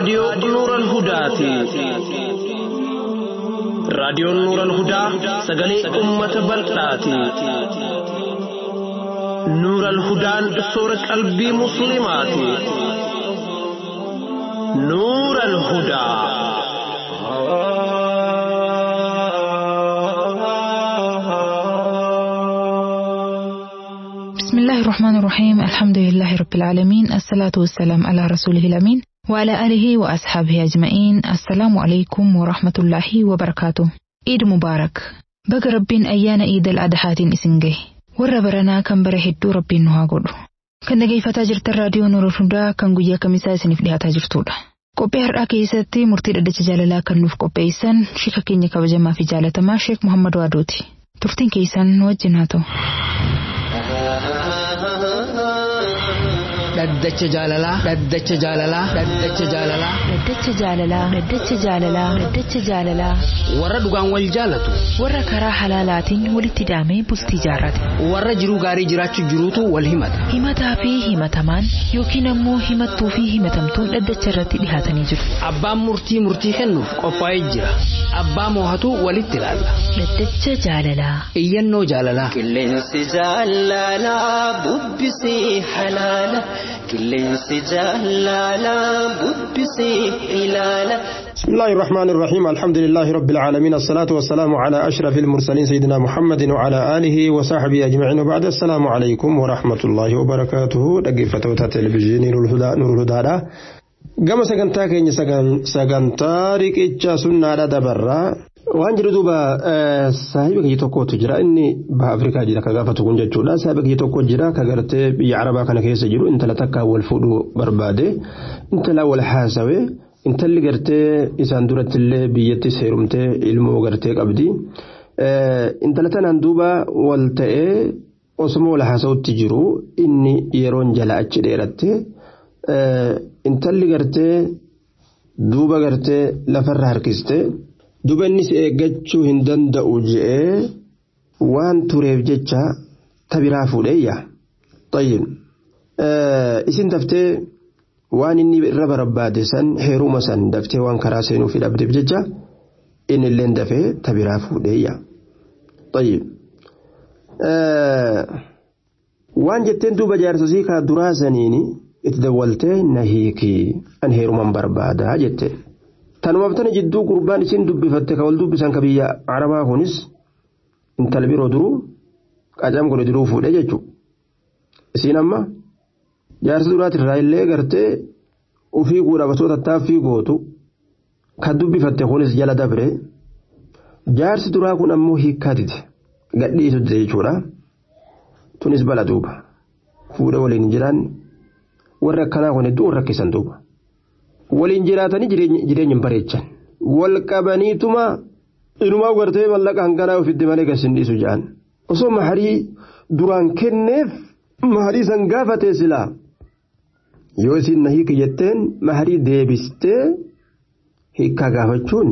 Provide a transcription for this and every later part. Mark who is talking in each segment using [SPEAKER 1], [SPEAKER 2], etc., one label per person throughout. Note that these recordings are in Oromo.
[SPEAKER 1] raadiyoo Nuural Hudaati. Raadiyoon Nuural Hudaa sagalee uummata bal'aati. Nuural Hudaan soora qalbii musliimaati. Nuural Hudaa.
[SPEAKER 2] بسم الله الرحمن الرحيم. الحمد لله رب العالمين، الصلاة والسلام على رسوله الأمين وعلى آله وأصحابه أجمعين. السلام عليكم ورحمة الله وبركاته. عيد مبارك. بق ربين أيان عيد الأضحى إسنجه وربرنا كم برهدو ربين نهاجر كان نجي فتاجرت الراديو نور الهدى كان جويا كمسا سنف لها تاجرتودا قبي هرأ كيستي مرتد أدى جاللا كان نوف قبي إسان شيخ كينيا كوجما في جالة ما شيخ محمد وادوتي تفتين كيسان وجناتو
[SPEAKER 3] Daddacha jaalalaa daddacha jaalalaa daddacha jaalalaa
[SPEAKER 2] daddacha jaalalaa daddacha jaalalaa daddacha jaalalaa
[SPEAKER 3] warra dhugaan wal jaalatu
[SPEAKER 2] warra karaa halaalaatiin walitti daamee bultii jaarrate
[SPEAKER 3] warra jiruu gaarii jiraachuu jiruutu wal himata
[SPEAKER 2] himataa fi himatamaan yookiin ammoo himattuu fi himatamtuun daddacha irratti dhihaatanii jiru.
[SPEAKER 3] Abbaan murtii kennuuf qophaa'ee jira abbaa moohatu walitti ilaalla
[SPEAKER 2] daddacha jaalalaa
[SPEAKER 3] iyyannoo jaalalaa
[SPEAKER 4] qilleensi jaalalaa bubbisii halaala. Qilleensi jaalalaa bubbisii ilaala.
[SPEAKER 5] بسم الله الرحمن الرحيم. الحمد لله رب العالمين، الصلاة والسلام على أشرف المرسلين سيدنا محمد وعلى آله وصحبه أجمعين، وبعد السلام عليكم ورحمة الله وبركاته. دقيقة تلفزيون نور الهدى قام سجنتا كين سجنتا ريكيتشا سنة دبرة waan jiru duuba saahiba kiyya tokkotu jira inni baha Afrikaa jira ka gaafatu kun jechuudha. Saahiba kiyya tokko jira ka gartee biyya Arabaa kana keessa jiru intala takka wal fuudhuu barbaade intala wal haasawe intalli gartee isaan duratti illee biyyatti seerumtee ilmoo gartee qabdi. Intala tanaan duuba wal ta'ee osuma wal haasawutti jiru inni yeroon jala achi dheeratte intalli gartee duuba gartee lafarra harkiste. Duba inni si eeggachuu hin danda'u je'ee waan tureef jecha tabiraa fuudheeyya. Tayyib. Isin daftee waan inni irra barbaade san heeruma san daftee waan karaa seenuu fi dhabdeef jecha inni illee dafee tabiraa fuudheeyya. Tayyib. Waan jetteen duuba jaarsasii kaa duraa saniini itti dawwaltee na hiiki an heeruman barbaadaa jette. Tanumaaf tana jidduu gurbaan isin dubbifatte ka wal dubbisan ka biyya Arabaa kunis intala biroo duruu qacam godhe duruu fuudhee jechuudha. Isiin amma jaarsa duraati irraa illee gartee ofii guudhabatoo tattaaffii gootu ka dubbifatte kunis jala dabre jaarsi duraa kun ammoo hiikkaatiti gadhiisu jechuudha. Tunis bala duuba fuudhee waliin jiraan warri akkanaa kun hedduu rakkisan duuba. Waliin jiraatanii jireenya bareechan wal qabaniituma inumaa gartee mallaqa hanganaa ofitti malee gasin dhiisu ja'an osoo maharii duraan kenneef maharii san gaafatee silaa yoo isin na hiiki jetteen maharii deebistee hiikkaa gaafachuun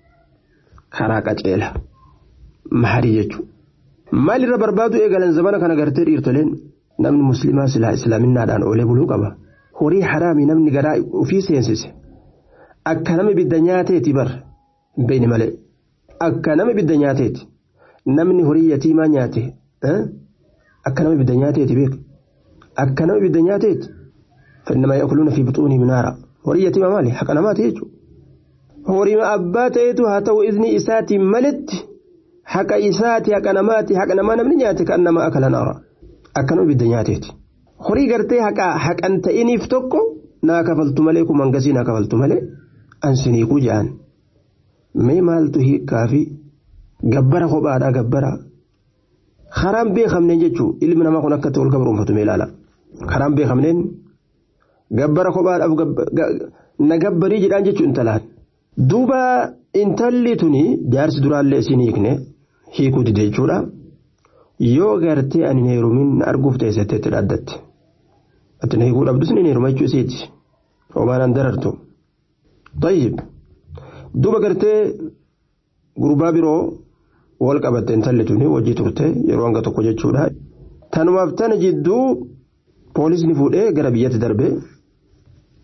[SPEAKER 5] karaa qaceela maharii jechuudha. Maalirra barbaadu eegalan zamana kana gartee dhiirtoleen namni musliimaa silaa islaaminaadhaan oolee buluu qaba. Horii haraamii namni garaa ofii seensise akka nama ibidda nyaateeti bar beeyni malee akka nama ibidda nyaateeti namni horii yatiimaa nyaate akka nama ibidda nyaateeti beek akka nama ibidda nyaateeti fannama yaakuluuna fi buxuunihim naara horii yatiimaa maali haqa namaati jechuudha. Horii abbaa ta'eetu haa ta'u izni isaatiin malitti haqa isaati haqa namaati haqa namaa namni nyaate kan nama akala naara akka nama ibidda nyaateeti. Horii gartee haqan ta'iniif tokko naa kafaltu malee kun mangasii naa kafaltu malee ansinii ku ja'an mee maaltu hiikaa fi gabbara kophaadhaa gabbara karaan beekamneen jechuun ilmi namaa kun akka ta'u ol gabruunfatu mee ilaala karaan beekamneen gabbara kophaadhaaf na gabbarii jedhaan jechuun intalaan duuba intalli tuni jaarsi duraallee isin hiikne hiikuu dide jechuudha yoo gartee ani heerumin na arguuf teessatti itti dhaaddatte. Atin hiikuu dhabdus ni heeruma jechuu isiiti. Homaan darartu. Tayyib. Duuba gartee gurbaa biroo wal qabatte intalli tuni wajji turte yeroo hanga tokko jechuudha. Tanumaaf tana jidduu poolisni fuudhee gara biyyatti darbee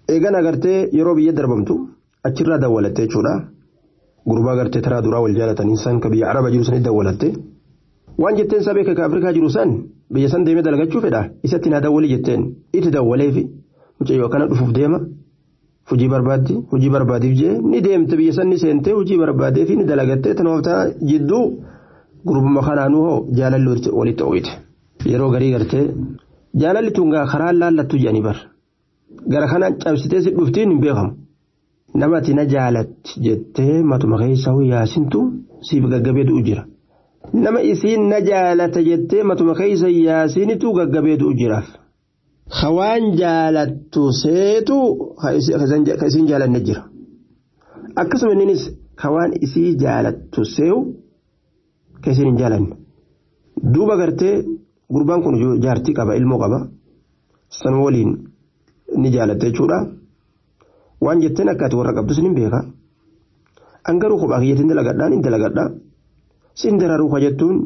[SPEAKER 5] eegana gartee yeroo biyya darbamtu achirraa dawwalattee jechuudha gurbaa gartee taraa duraa wal jaalatanii san ka biyya araba jiru sanii dawwalatte waan jetteen sabee ka afrikaa jiru san biyya san deemee dalagachuu fedha isatti naa dawwali jetteen itti dawwaleefi mucayyoo akkana dhufuuf deema hojii barbaadiif jee ni deemte biyya san ni seentee hojii barbaadeefi ni dalagattee tanooftaa jidduu gurbuma kanaanuu hoo jaalalli walitti ooyite yeroo garii gartee jaalalli tungaa karaa laallattu jedhanii bar gara kanaan cabsitee si dhuftiin hin beekamu namatti na jaalatti jettee matuma keessa yaasintu siif gaggabeetu jira nama isiin na jaalata jettee matuma keessa yaasinitu gaggabeetu jiraaf hawaan jaalattu seetu ka isiin jaalanne jira akkasuma innis hawaan isii jaalattu seewu ka isiin hin jaalanne duuba gartee gurbaan kun jaartii qaba ilmoo qaba san waliin ni jaalatte jechuudha waan jetteen akkaati warra qabdu sin hin beeka angaruu kophaa kiyyatiin dalagadhaa sin dararuu ka jettuun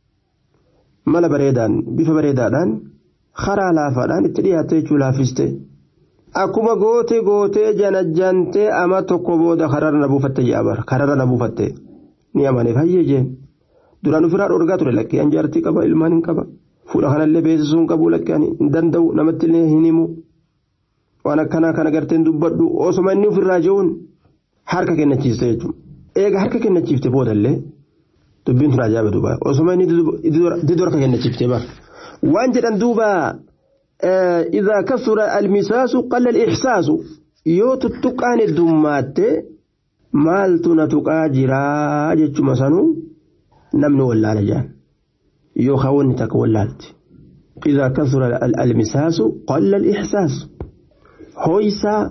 [SPEAKER 5] mala bareedaan bifa bareedaadhaan karaa laafaadhaan itti dhiyaatte jechuu laafiste akkuma gootee janajjantee ama tokko booda karara na buufatte ni amaneef hayyee jeen duraan ofirraa dhorgaa ture lakkee an jaartii qaba ilmaan hin qaba fuudha kanallee beeksisuun qabu lakkee hin danda'u namatti illee hin himu waan akkanaa kana garteen dubbadhu osoma inni ofirraa jiruun harka kennachiiste jechuudha eega harka kennachiifte boodallee dubbiin tun ajaa'iba duuba osoma inni didoo harka kennachiifte bar waan jedhan duuba idhaa kasura almisaasu qalla al-ixsaasu yoo tuttuqaan heddummaate maaltu na tuqaa jiraa jechuma sanuu namni wallaala jaan yoo hawwanni takka wallaalti idhaa kasura almisaasu qalla al-ixsaasu hoysaa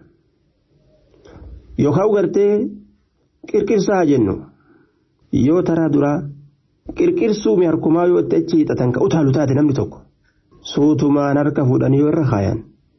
[SPEAKER 5] yookaan gartee qirqirsaa jennu yoo taraa duraa qirqirsuu mi harkumaa yoo itti achi hiixatan ka utaalu taate namni tokko suutumaan harka fuudhanii yoo irra kaayan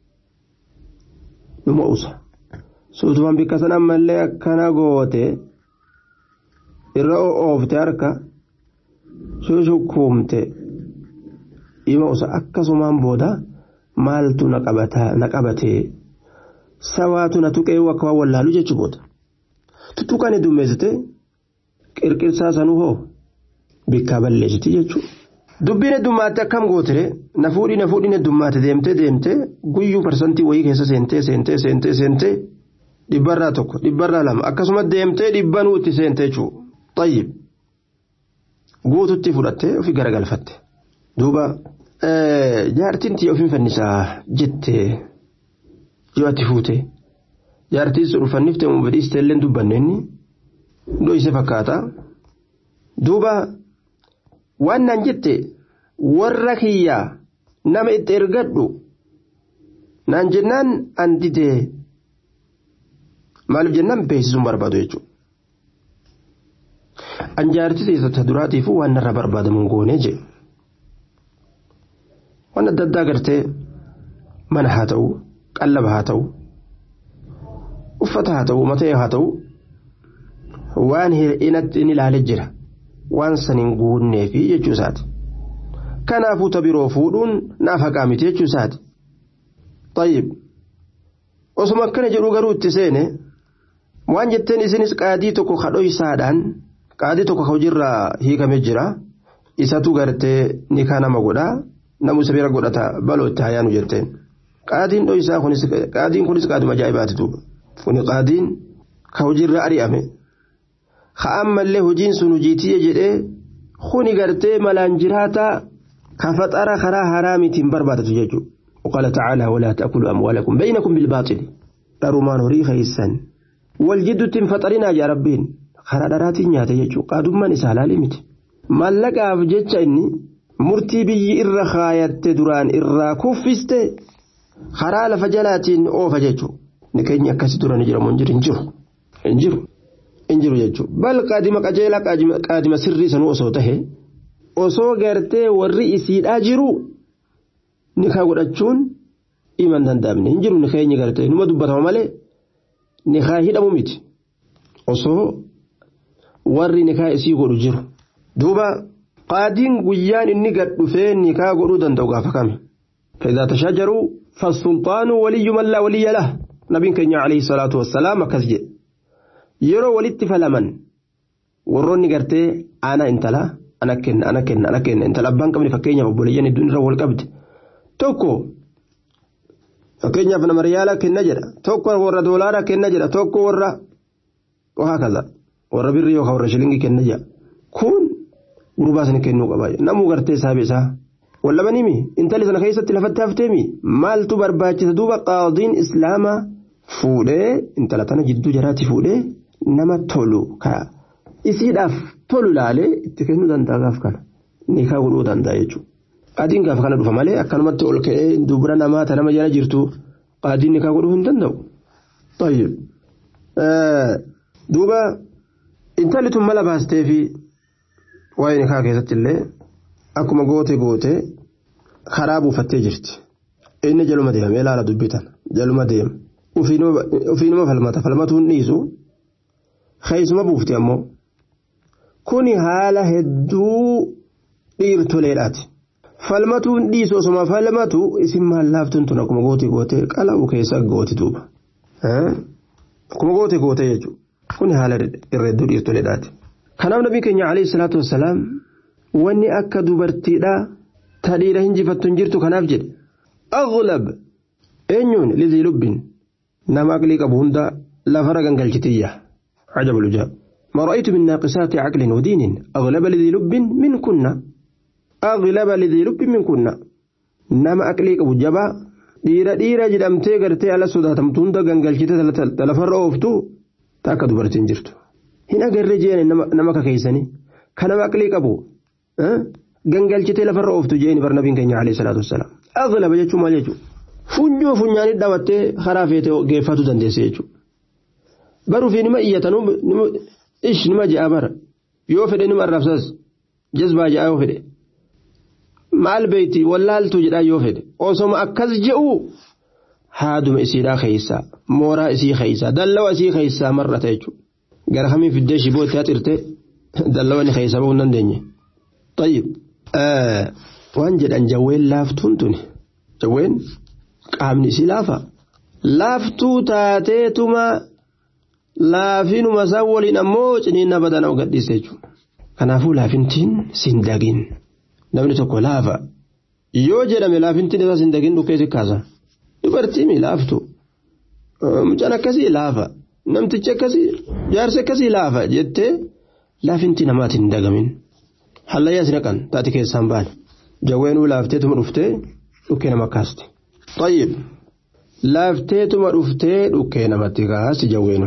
[SPEAKER 5] numa usa suutumaan bikka san ammallee akkana goote irra oofte harka shushukuumte ima usa akkasumaan booda maaltu na qabatee sawaatu na tuqee akka waan wallaalu jechuu booda tuttuqaan heddummeessite qirqirsaa sanuu hoo bikkaa balleessiti jechuudha. Dubbiin heddummaate akkam gootere na fuudhiin heddummaate deemtee guyyuu parsantii wayii keessa seentee dhibbarraa tokko dhibbarraa lama akkasuma deemtee dhibbanuu itti seentee jechuudha. Tayyib guututti fudhattee ofii garagalfatte duuba. Jaartiin tiyya ofiin fannisaa jettee yoo ati fuute jaartiin sun fanniftee muummadhiistee illee dubbanneenni dho'ise fakkaata duuba waan naan jette warra kiyyaa nama itti ergadhu naan jennaan an didee maaliif jennaan beeksisuun barbaadu jechuudha. An jaartii teessota duraatiifuu waan narra barbaadamuun goonee jedhe. Waan adda addaa gartee mana haa ta'u qallaba haa ta'u uffata haa ta'u matee haa ta'u waan hir'inatti inni ilaalee jira waan saniin guunneefi jechuu isaati kanaafuu tabiroo fuudhuun naaf haqaa miti jechuu isaati tayyib osuma akkana jedhu garuu itti seene waan jetteen isinis qaadii tokko kadhoysaadhaan qaadii tokko hojiirraa hiikamee jira isatu gartee ni kanama godhaa namu sabira godhata baloo itti hayaanu jetteen qaadiin dhoysaa qaadiin kunis qaaduma ajaa'ibaati duuba kuni qaadiin ka hojiirra ari'ame ka ammallee hojiin sun hojiitiyye jedhee kuni gartee malaan jiraataa ka faxara karaa haraamiitiin barbaadatu jechuudha وقال تعالى ولا تأكلوا أموالكم بينكم بالباطل دارمان هوري خيسان والجد تنفطرنا يا ربين خرادرات نياته يجو قادما نسالالي مت مالك أفجتش إني مرتي بي إرى خايت دران إرى كفست خرال فجلات أو فجتشو نكين يكسي دران جرى منجر انجرو يجو بل قادم قجيلا قادم سري سنو أصوته أصو غرتي والرئيسي الأجرو nikaa godhachuun iman danda'amne hin jiru nikaa inni gartee numa dubbatama malee nikaa hidhamu miti osoo warri nikaa isii godhu jiru duuba qaadiin guyyaan inni gad dhufee nikaa godhuu danda'u gaafa kame فإذا تشاجروا فالسلطان ولي من لا ولي له nabiin keenya alayhi salaatu wassalaam akkas jedhe yeroo walitti falaman warroonni gartee ana intala ana kenna intala abbaan qabne fakkeenyaaf obboleeyyan hedduun irra wal qabde tokko fakkeenyaaf nama riyaala kenna jedha tokko warra doolaara kenna jedha tokko warra وهكذا والربير يوخا والرشلينجي كنجا كون غرباسن كنو قبا نمو غرتي سابسا ولا بنيمي انت لسنا خيسه تلفتها فتمي مال تبرباچ دوبا قاضين اسلاما فوده انت لتنا جدو جراتي فوده نما تولو كا اسيداف تولو لاله اتكنو دندا غاف كان نيكا غدو دندا يجو قادين غاف كان دفا مالي اكنمت اولكه دوبرا نما تنما جرا جيرتو قادين نيكا غدو هندندو طيب دوبا intalli tun mala baastee fi waa'ee nikaa keessatti illee akkuma goote karaa buufattee jirti inni jaluma deemee ilaala dubbitan jaluma deema ufiinuma falmatuun dhiisu keeysuma buufti ammoo kuni haala hedduu dhiirtoleedhaati falmatuun dhiisu osuma falmatu isin mallaaftuun tun akkuma goote qala'u keessa gooti duuba akkuma goote jechuudha kuni haala irreedduu dhiirtoleedhaati kanaaf nabii keenya alayhi salaatu wassalaam wanni akka dubartiidha tadhiira hinjifattu hin jirtu kanaaf jedhe aghlab eenyuun lidii lubbin nama aqlii qabu hunda lafara gangalchitiyya عجب العجاب ما رأيت من ناقصات عقل ودين أغلب لذي لب منكن نما أقلي قبو جبا ديرا جدامتي غرتي على سوداتمتون دا gangalchite lafarra ooftu taka dubartiin jirtu hin agarre jeen nama ka keeysani kana aqlii qabu gangalchitee lafarra ooftu jeen bar nabiin keenya alayhi salaatu wassalaam aghlaba jechuu maal jechuu funyaani dhawattee karaa feete geeffatu dandeesse jechuu baru fi nima iyyatanu nima ja'a bara yoo fedhe nima arrabsas jazbaa ja'a yoo fedhe maal beeyti wallaaltu jedha yoo fedhe osoma akkas je'u haaduma isiidhaa keeysa mooraa isii keeysa dallawa isii keeysa marrata jechuudha gara kamiin fiddee shiboo itti haxirte dallawani keeysa bahuu hin dandeenye tayyib waan jedhan jawween laaftuun tuni jawween qaamni isii laaftuu taateetuma laafinuma isaan waliin ammoo ciniinna badana gadhiiste jechuudha kanaafuu laafintiin sindagin namni tokko laafa yoo jedhame laafintiin isaa sindagin dhukkee sikkaasa dubartii milaaftu mucaan akkasii laafa namtichi akkasii jaarsi akkasii laafa jettee laafinti namaatiin hin dagamin hallayyaa sinaqan taati keessaan baane jawweenuu laafteetuma dhuftee dhukkee nama kaasti tayyib laafteetuma dhuftee dhukkee namatti kaasti jawweenuu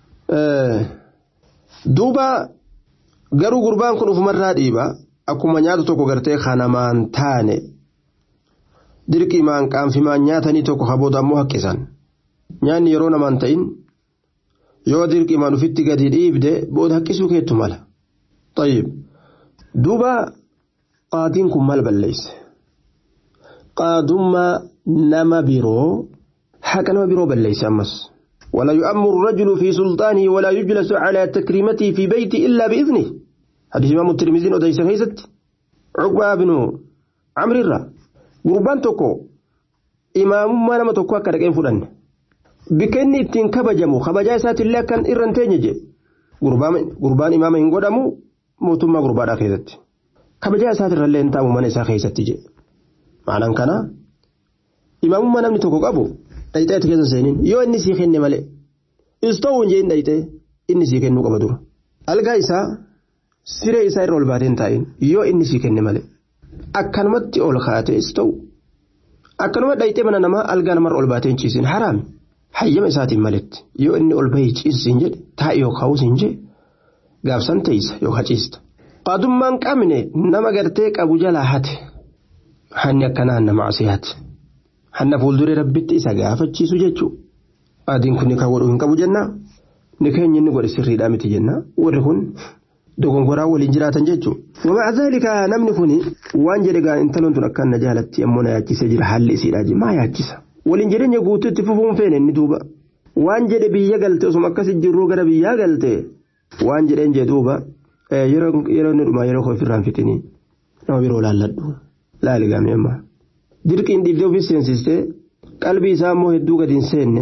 [SPEAKER 5] duuba garuu gurbaan kun ufumarraa dhiiba akkuma nyaata tokko gartee kanamaan taane dirqimaan qaanfimaan nyaatanii tokko habooda ammoo haqqisan nyaanni yeroo namaan ta'in yoo dirqimaan ufitti gadi dhiibde booda haqqisuu keettu mala tayyib duuba qaadiin kun maal balleeyse qaadummaa nama biroo haqa nama biroo balleeyse ammas ولا يؤمر الرجل في سلطانه ولا يجلس على تكريمته في بيته إلا بإذنه حديث إمام الترمذي وديس خيست عقبة بن عمرو الرا غربان توكو إمام ما نما توكو كركين فلان بكني تين كبجمو خبجا سات الله كان إرنتينجي غربان إمام هنغودامو موتما غربان خيست كبجا سات الله انت من إسا خيست جي معنى كنا إمام ما نمني توكو قبو dayitee keessa seenin yoo inni sii kenne malee istoo'uun jeen dayitee inni sii kennu qaba dura algaa isaa siree isaa irra ol baatee hin taa'in yoo inni sii kenne malee akkanumatti ol kaatee istoo'u akkanuma dayitee mana namaa algaa namarra ol baatee hin ciisin haraami hayyama isaatiin maletti yoo inni ol bahee ciisiin jedhe taa'e yoo kaa'uusin jedhe gaafsan teessa yoo haciista qaadummaan qabne nama gartee qabu jalaa hate hanni akkanaa nama asiyaati. hanna fuulduree rabbitti isa gaafachiisu jechuudha adiin kun kan godhu hin qabu jenna ni keenya inni godhe sirriidhaa miti jenna warri kun dogongoraa waliin jiraatan jechuudha wamaa zaalika namni kun waan jedhe gaa intaloon tun akkaan na jaalatti ammoo na yaachisee jira haalli isiidhaa maa yaachisa waliin jireenya guutuutti fufuun feene inni duuba waan jedhe biyya galte osuma akkasi jirruu gara biyyaa galte waan jedheen jee duuba yeroo inni dhumaa yeroo koo ofirraan fixinii nama biroo laalladhu laaligaame ammaa dirqiin dhiibdee ofii seensistee qalbii isaa immoo hedduu gadi hin seenne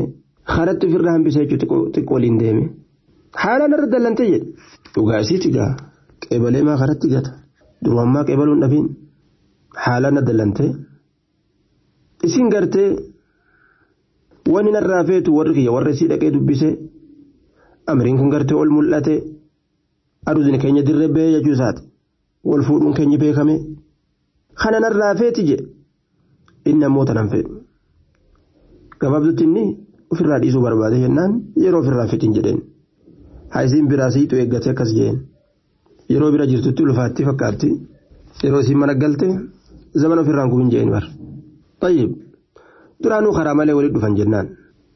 [SPEAKER 5] haratti ofirraa hambisee jechuudha xiqqooliin deeme haalaan irra dallantee jedhe dhugaa isiiti gaa qeebalee maa haratti gata durummaa qeebaluun dhabiin haalaan dallantee isin gartee wani narraa feetu warri kiyya warra isii dhaqee dubbise amriin kun gartee ol mul'ate aduudni keenya dirree bee jechuu isaati wal fuudhuun keenya beekame kana narraa feeti jedhe inni ammoo tanan fedhu gabaabdutti inni ofirraa dhiisuu barbaade jennaan yeroo ofirraa fitin jedheen haisiin biraa siitu eeggate akkas jeen yeroo bira jirtutti ulfaatti fakkaatti yeroo isiin mana galte zaman ofirraan kun jeen bar tayyib duraanuu karaa malee walitti dhufan jennaan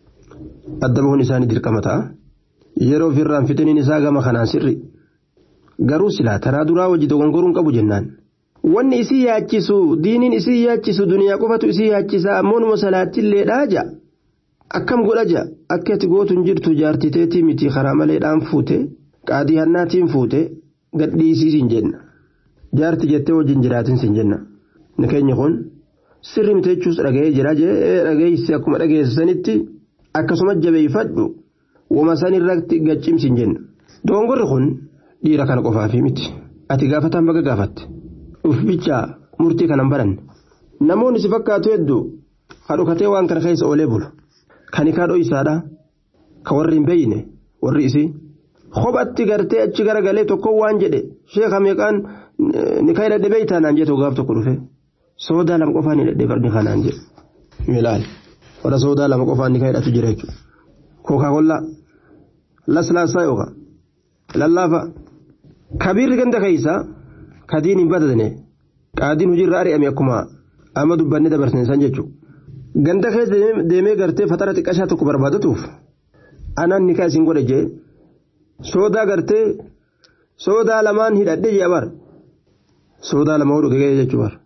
[SPEAKER 5] adda bahuun isaanii dirqama ta'a yeroo ofirraan fitiniin isaa gama kanaan sirri garuu silaa taraa duraa wajji dogongoruun qabu jennaan wanni isii yaachisu diiniin isii yaachisu duniyaa qofatu isii yaachisa ammoo numa salaattillee dhaaja akkam godhaja akka ati gootuun jirtu jaartiteetii miti karaa maleedhaan fuute qaadii hannaatiin fuute gadhiisii sin jenna jaarti jettee wajjin jiraatin sin jenna ni keenya kun sirri miti jechuus dhaga'ee jira dhageessi akkuma dhageessanitti akkasuma jabeeffadhu wama san irratti gaccimsin jenna dogongorri kun dhiira kana qofaafi miti ati gaafataan baga gaafatte ufficha murtii kanan baranne namoonni si fakkaatu hedduu kadhokatee waan kana keessa oolee bulu kan kaadhoo isaadha ka warri hin beeyne warri isii kophatti gartee achi garagalee tokko waan jedhe sheeka meeqaan ni kayda dhibee taanaan jedhe gaaf tokko dhufe soodaa lama qofaan ni dhadhee fardi kanaan jedhe milaal warra soodaa lama qofaan ni kaydhatu jira jechuudha kookaa kollaa laslaasaa yookaan lallaafa kabiirri ganda keessa kadiin hin badane qaadiin hojiirra ari'ame akkuma amma dubbanne dabarsan san jechuudha. Ganda keessa deemee gartee fatara xiqqashaa tokko barbaadatuuf anaan ni isin godhe jee soodaa gartee soodaa lamaan hidhadhee jee bar soodaa lama hodhu gagee jechuu bar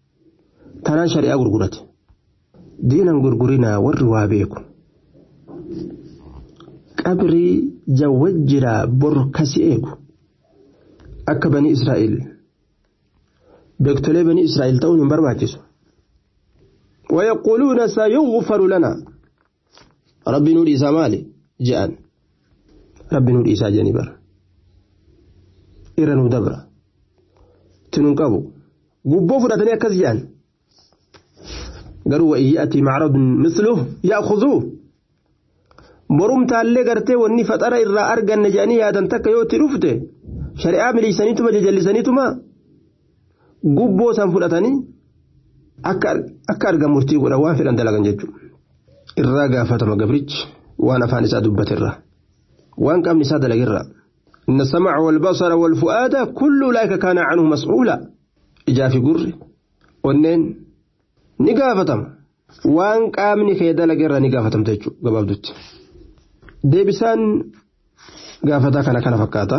[SPEAKER 5] tanaan shari'aa gurgurate diinan gurgurinaa warri waa beeku qabrii jawwajjiraa borkasi eegu akka bani Israa'el beektolee bani Israa'el ta'uun hin barbaachisu. ويقولون سيغفر لنا ربي نور إيسا مالي جاءن ربي نور إيسا جانبر إرنو دبر تننقبو قبو فراتني أكز جان قالوا وإن يأتي معرض مثله يأخذوه برمت اللي قرتي واني فترى إرى أرقى النجاني هذا انتك يوتي رفته شريعة مليسانيتما ججلسانيتما قبو سنفلتني akka arga murtii godha waan fedhan dalagan jechuudha irraa gaafatama gabrichi waan afaan isaa dubbaterra waan qaamni isaa dalagirra inna sam'a wal basara wal fu'aada kullu ulaika kana anhu mas'ula ijaa fi gurri onneen ni gaafatama waan qaamni kee dalagirra ni gaafatamta jechuudha gabaabdutti deebisaan gaafataa kana fakkaata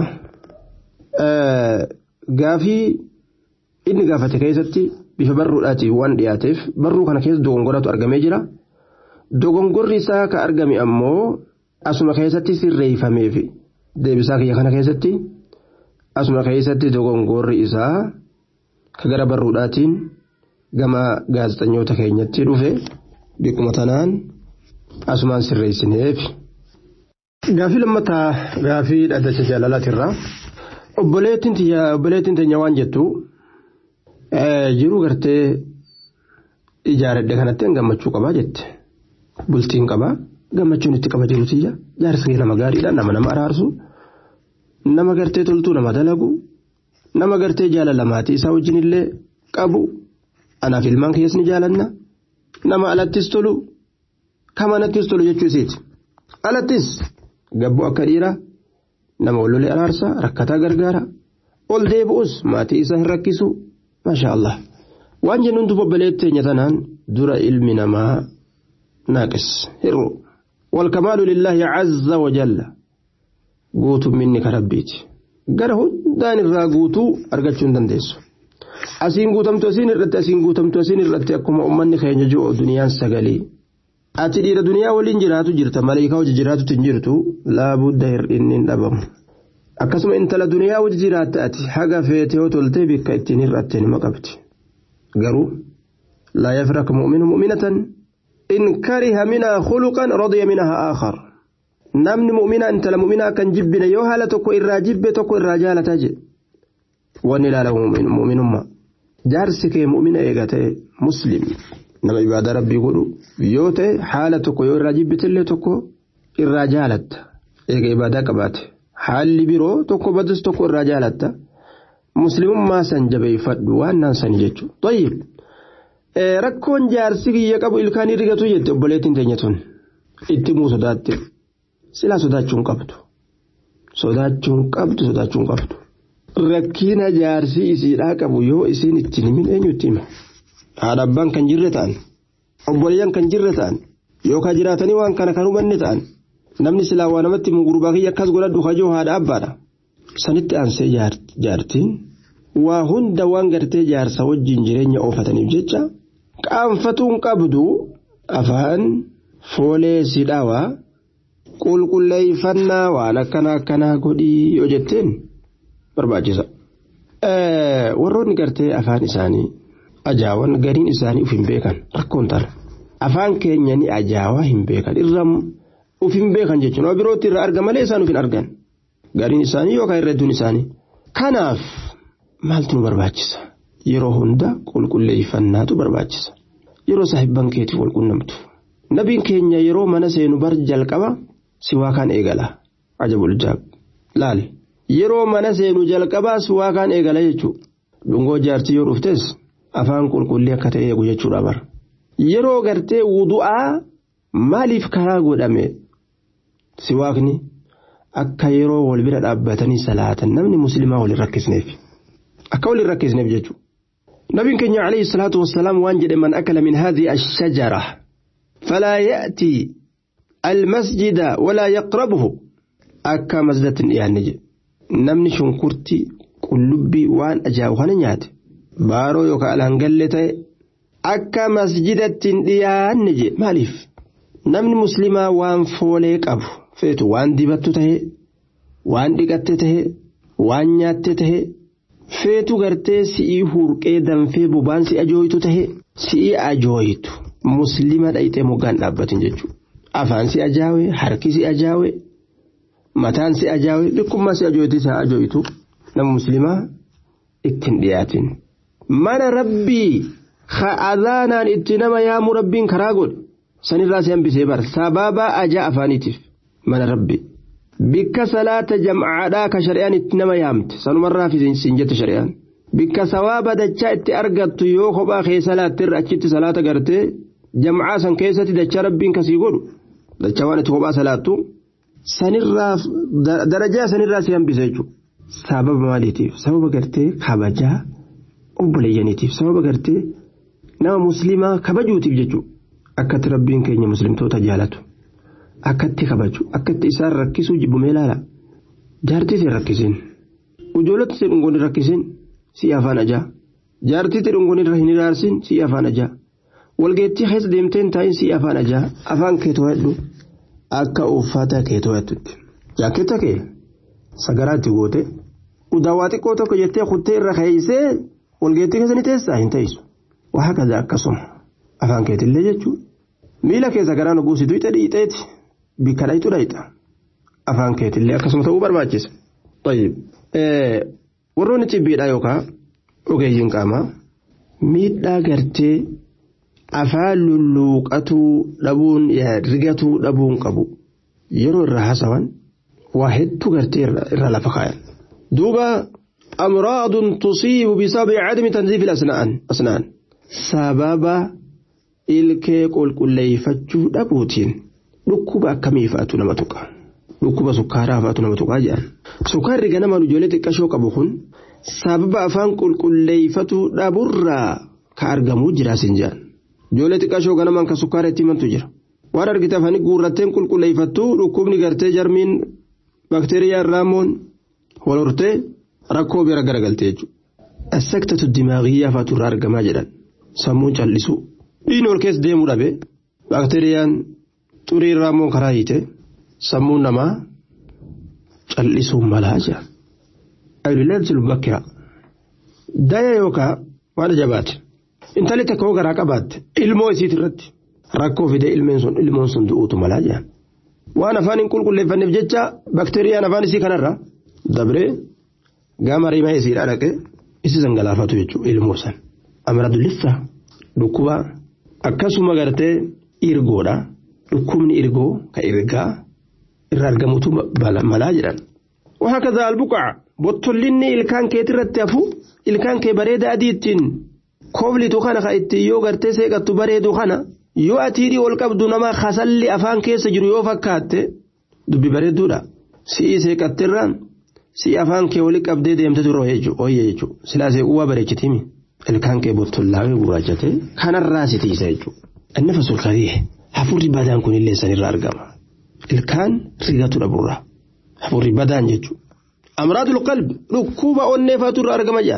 [SPEAKER 5] gaafii inni gaafate keessatti bifa barruudhaati waan dhiyaateef barruu kana keessa dogongoratu argamee jira dogongorri isaa ka argame ammoo asuma keessatti sirreeffameef deebisaa kiyya kana keessatti asuma keessatti dogongorri isaa ka gara barruudhaatiin gama gaazexanyoota keenyatti dhufe bikkuma tanaan asumaan sirreessineef. Gaafii lammataa gaafii dhaddacha jaalalaatirraa obboleettiin teenya waan jettu. Jiruu gartee ijaaradde kanatti gammachuu qabaa jette bultiin qabaa gammachuun itti qaba jiruutiyya jaarsa nama gaariidha nama araarsu nama gartee toltuu nama dalagu nama gartee jaalalamaati isaa wajjin illee qabu anaaf ilmaan keessi ni jaalanna nama alattis tolu kamanattis tolu jechuu isiiti alattis gabboo akka dhiira nama wallolee araarsa rakkataa gargaara ol deebi'us maatii isaa hin rakkisu. ما شاء الله وان جنون تببليت تنيتنان در علم نما ناقص هرو والكمال لله عز وجل قوت منك ربيت قره دان الراقوت أرقتشون دنديسو أسين قوتم توسين الرد أسين قوتم توسين الرد أكما أمني خين جوء دنيا سقلي أتدير دنيا والإنجرات جرت ملائكة وجرات تنجرتو لا بد إنن أبهم akkasuma intala duniyaa wajji jiraatte ati haga feetee yoo toltee bikka ittiin hir'atte nima qabdi garuu laa yafrak mu'minu mu'minatan إن كره منها خلقا رضي منها آخر نمني مؤمنا أنت لمؤمنا كان جبنا يوهالة تكو الراجب تكو الرجالة تجي ونلا له مؤمن ما جارسك مؤمن إيغاتي مسلم نما عباد ربي يقولوا يوتي حالة تكو يو الراجب تلي تكو الرجالة إيغا عبادة كبات حال برو تكو بدس تكو الرجالة مسلم ما سنجبي فدو وانا سنججو طيب rakkoon jaarsi kiyya qabu ilkaanii rigatu jette obboleettiin teenyatuun itti muu sodaatte silaa sodaachuun qabdu rakkina jaarsi isiidhaa qabu yoo isiin ittiin himin eenyutti hima haadha abbaan kan jirre ta'an obboleeyyan kan jirre ta'an yookaan jiraatanii waan kana kan hubanne ta'an namni silaa waa namatti himu gurbaa kiyya akkas godhadhu kajoo haadha abbaadha sanitti aansee jaartiin waa hunda waan gartee jaarsa wajjin jireenya oofataniif jecha qaanfatuun qabdu afaan foolee sidhaawaa qulqulleeffannaa waan akkanaa godhii yoo jetteen barbaachisa. Warroonni gartee afaan isaanii ajaawan gariin isaanii uf hin beekan rakkoon taana afaan keenya ni ajaawaa hin beekan irra uf hin beekan jechuun waa birootti irra arga malee isaan uf hin argan gariin isaanii yookaan irra hedduun isaanii kanaaf. Maaltu nu barbaachisa yeroo hunda qulqulleeffannaatu barbaachisa yeroo saahibban keetiif wal qunnamtu nabiin keenya yeroo mana seenu bar jalqaba siwaa kan eegala ajabul jaab laal yeroo mana seenu jalqaba siwaa kan eegala jechuudha dhungoo jaartii yoo dhuftes afaan qulqullii akka ta'e eegu jechuudha bar yeroo gartee wudu'aa maaliif karaa godhame siwaakni akka yeroo wal bira dhaabbatanii salaatan namni muslimaa wal rakkisneef. أكول الركز نبجو نبي كنيا عليه الصلاة والسلام وانجد من أكل من هذه الشجرة فلا يأتي المسجد ولا يقربه أكا مزدة يعني نمني شنكرتي قلبي وان أجاوها نيات بارو يوكا الهنجلتي أكا مسجدة يعني مالف نمني مسلمة وان فوليك أبو فيتو وان ديبتو تهي وان ديكتو تهي وان نيات تهي feetu gartee si'ii hurqee danfee bobaan si ajooyitu tahe si'ii ajooyitu muslima dhayitee moggaan dhaabbatin jechuudha afaan si ajaawe harki si ajaawe mataan si ajaawe bikkummaa si ajooyitu isa ajooyitu nama muslimaa ittiin dhiyaatin mana rabbii adhaanaan itti nama yaamu rabbiin karaa godhe sanirraa si hambisee bar sababa ajaa afaaniitiif mana rabbii. Bikka salaata jam'aadhaa ka shari'aan itti nama yaamte sanumarraa fi sinjette shari'aan bikka sawaaba dachaa itti argattu yoo kophaa keessa salaattirra achitti salaata gartee jam'aa san keessatti dachaa rabbiin kasii godhu dachaa waan itti kophaa salaattu sanirraa darajaa sanirraa si hambise jechuudha sababa maaliitiif sababa gartee kabajaa obboleeyyaniitiif sababa gartee nama muslimaa kabajuutiif jechuudha akkatti rabbiin keenya muslimtoota jaalatu. Akkatti kabaju akkatti isaan rakkisuu jibbumee ilaala jaartii si rakkisin ujoolatti si dhungoon rakkisin si afaan ajaa jaartii si dhungoon irra hin iraarsin si afaan ajaa walgeettii keessa deemteen taa'in si afaan ajaa afaan kee to'adhu akka uffata kee to'attutti jaaketta kee sagaraatti goote udaawaa xiqqoo tokko jettee kuttee irra keeysee walgeettii keessa ni teessaa hin teessu waa hakaza akkasuma afaan keetillee jechuudha miila kee sagaraan oguusitu ixeeti. Bikka dhaytu dhayta afaan keetillee akkasuma ta'uu barbaachisa. Warroonni cibbiidhaa yookaan ogeeyyiin qaamaa miidhaa gartee afaan lulluuqatuu dhabuun rigatuu dhabuun qabu yeroo irraa haasawan waa hedduu gartee irra lafa kaayan. Duuba amraadun tusiibu bisababi cadmi tanziifi asnaan sababa ilkee qulqulleeffachuu dhabuutiin. Dhukkuba akkamii fa'aatu nama tuqa dhukkuba sukkaaraa fa'aatu nama tuqaa jedhan sukkaarri ganamaan ijoollee xiqqashoo qabu kun sababa afaan qulqulleeffatu dhaburraa ka argamuu jira sin jedhan ijoollee xiqqashoo ganamaan ka sukkaara itti himantu jira waan argite afaanii guurratteen qulqulleeffattu dhukkubni gartee jarmiin bakteeriyaa irraamoon walortee rakkoo bira garagaltee jechuudha assaktatu dimaagiyyaa fa'aatu irraa argamaa jedhan sammuun callisuu dhiin ol keessa deemuu dhabe bakteeriyaan. Xurii irraamoon karaa hiite sammuun namaa callisuun malaa jira. Ayilileetti lubbakkira. Daya yookaan waan jabaate. Intalli takka hoo garaa qabaatte ilmoo isiit irratti rakkoo fide ilmoon sun du'uutu malaa jira waan afaan hin qulqulleeffanneef jecha bakteeriyaan afaan isii kanarra dabree gama rimaa isiidhaa dhaqee isi zangalaafatu jechuudha ilmoo san amradu lissa dhukkuba akkasuma gartee irgoodha dhukkubni irgoo ka irgaa irra argamutu malaa jedhan وهكذا البقع بطلني الكان كيترت أفو الكان كبريد أديتين كوبلي تخانا خايتي يو غرتي سيغتو بريدو خانا يو أتيري والقبدو نما خسلي أفان كيس جرو يو فكات دبي بريدو لا سي سيغتران سي أفان كي ولي قبدي ديمتو روهيجو ويجو سلاسي قوة بريكتيمي الكان كي بطلاوي وراجتي كان الراسي تيسيجو النفس الخريح حفوري بادان كون اللي سنير أرقام الكان ريغتو ربورا حفوري بدان جيجو أمراض القلب ركوبة والنفات الأرقام جال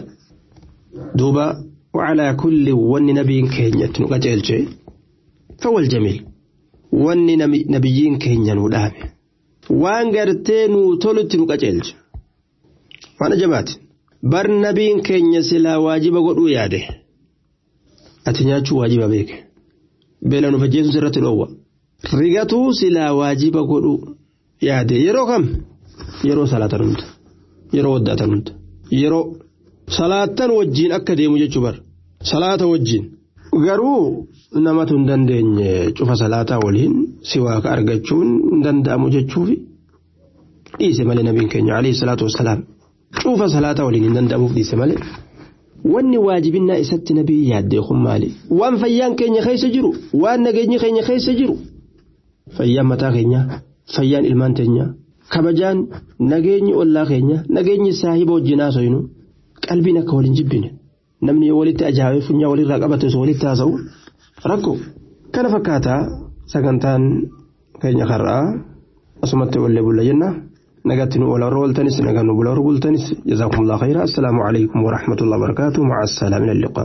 [SPEAKER 5] دوبا وعلى كل ون نبي كينيا نقاتل شيء فهو الجميل ون نبيين كينيا ودامي وان قرتين وطولت نقاتل وانا جماعت بر نبيين كينيا سلا واجب قدو ياده أتنياتشو واجب بيك بلا نفجيز سرة الأول رغتو سلا واجب قدو yaade yeroo kam yeroo salaata nuti yeroo waddaata nuti yeroo salaatan wajjin akka deemu jechuu bar salaata wajjin garuu namatu hin dandeenye cufa salaataa waliin si waa ka argachuun hin danda'amu jechuufi dhiise malee nabiin keenya alayhi salaatu wassalaam cufa salaataa waliin hin danda'amuuf dhiise malee wanni waajibinnaa isatti nabii yaaddee kun maali waan fayyaan keenya keessa jiru waan nageenyi keenya keessa jiru fayyaan mataa keenya fayyaan ilmaan teenya kabajaan nageenyi ollaa keenya nageenyi saahiba wajjinaa soyinu qalbiin akka waliin jibbine namni walitti ajaa'ee funyaa walirraa qabate osoo walitti haasa'u rakko kana fakkaataa sagantaan keenya karraa asumatti wallee bulla jenna nagatti nu wala rooltanis nagaan nu bula bultanis jazakumullahu khayra assalamu alaykum wa rahmatullahi wa barakatuh ma'a assalaam ila liqa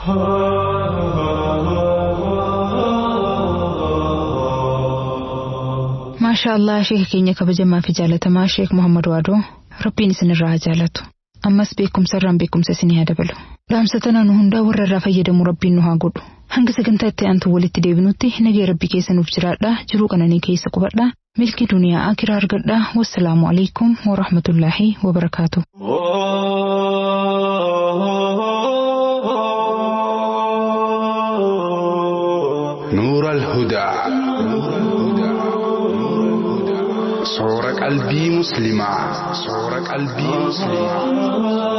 [SPEAKER 2] ما شاء الله شيخ كينيا كبجما في جالتما شيخ محمد وادو ربي سنرها جالتو أمس بكم سرم بكم سسني هذا بلو لامستنا نهندا ورر فيدم ربي نها قدو هنگ سجنتات أنت ولت ديبنوتي نجي ربي كيس نفجرات له جروك أنا كيس كبر له ملك دنيا آخر أرجع له والسلام عليكم ورحمة الله وبركاته
[SPEAKER 6] نور الهدى صورة قلبي مسلمة